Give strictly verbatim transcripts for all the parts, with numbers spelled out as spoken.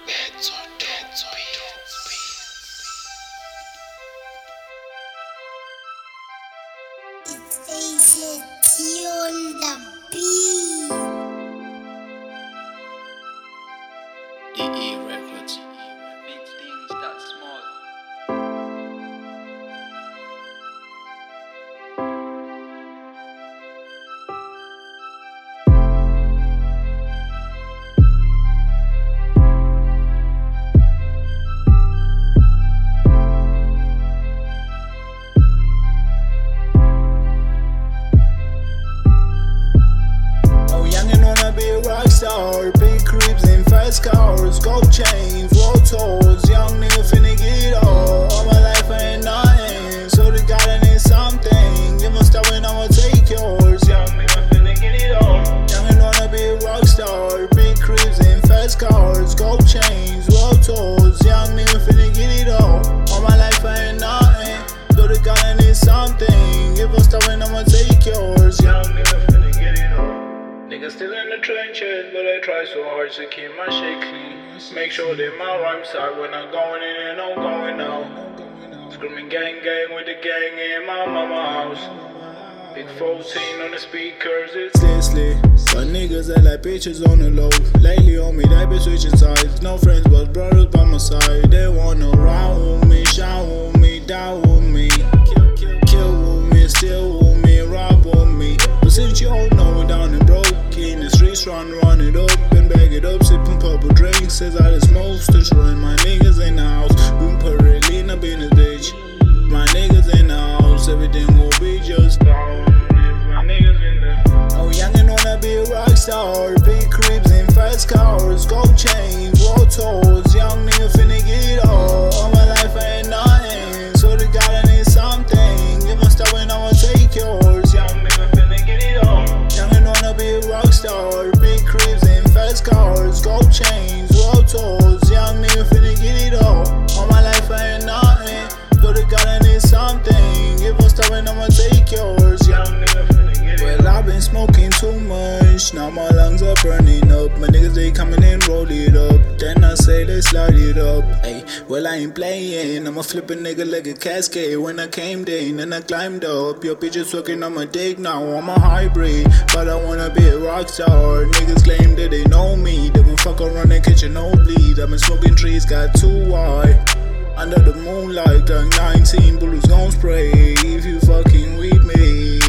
It's A C T on the beat. E E Records. Big things that small. Rockstar, big cribs and fast cars, gold chains, world tours, young nigga finna get it all. All my life I ain't nothing, so they gotta need something. You must start when I'ma take yours. Young nigga finna get it all. Young and wanna be a rockstar, big cribs and fast cars, gold chains, world tours, young nigga finna get it all. All my life I ain't nothing, so they gotta need something. You must start when I'ma take yours. Young nigga finna get it all. Niggas still in the trenches, but I try so hard to keep my shit clean. Make sure that my rhymes are when I'm going in and I'm going out. Screaming gang gang with the gang in my mama house. Big fourteen on the speakers, it's Leslie. But niggas that like bitches on the low. Lately on me, they been switching sides. No friends but brothers by my side. They wanna ride with me, shine with me, die with me. Kill with me, steal with me, rob with me. But since you all know it down and broke in the streets, trying to run it up and bag it up, sipping purple drinks. Says I just most destroying my niggas in the house. Been purely in a business, bitch. My niggas in the house, everything will be just fine. My niggas in the oh, young and wanna be a rockstar, big cribs and fast cars, gold chains, world tours, young nigga finna get it all. All my life I ain't nothing, so they gotta need something. You must stop when I'ma take yours. Young nigga finna get it all. Young and wanna be a rockstar, big cribs and fast cars, gold chains, world tours, young nigga finna get it all. All my life I ain't nothing, so they gotta need something. You must stop when I'ma take yours. Young nigga finna get it all. Well, I've been smoking too much, now my lungs are burning up. My niggas they coming in, roll it up. Then I say they slide it up. Ay, well I ain't playing, I'ma flip a nigga like a cascade. When I came down and I climbed up, your bitch is sucking on my dick now. I'm a hybrid, but I wanna be a rockstar. Niggas claim that they know me, they gon' fuck around and catch a nosebleed. I've been smoking trees, got too high. Under the moonlight, like nineteen bullets gon' spray if you fucking with me.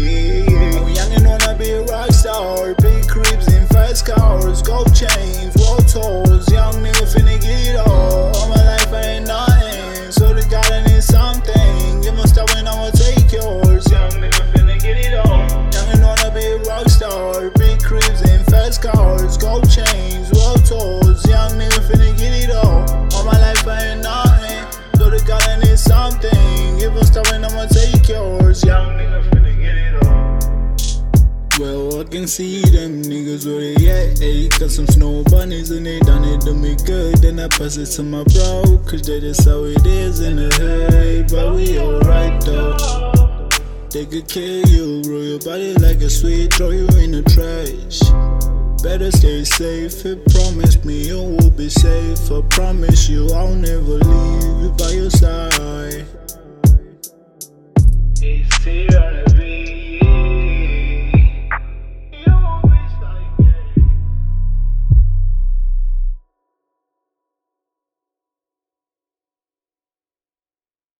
Oh, young and wanna be a rockstar, big cribs and fast cars, gold chains, world tours, young nigga finna get it all. All my life I ain't nothing, so they gotta need something. You must stop when I'ma take yours. Young nigga finna get it all. Young and wanna be a rockstar, big cribs and fast cars, gold chains, world tours, young nigga finna get it all. All my life I ain't nothing, so they gotta need something. You must stop when I'ma take yours. Young nigga finna get it all. Well, I can see them niggas where they at, ayy. Got some snow bunnies and they done it to me good. Then I pass it to my bro, cause that is how it is in the hood. But we alright though. They could kill you, roll your body like a sweet, throw you in the trash. Better stay safe, it promised me you will be safe. I promise you I'll never leave you by your side. It's here.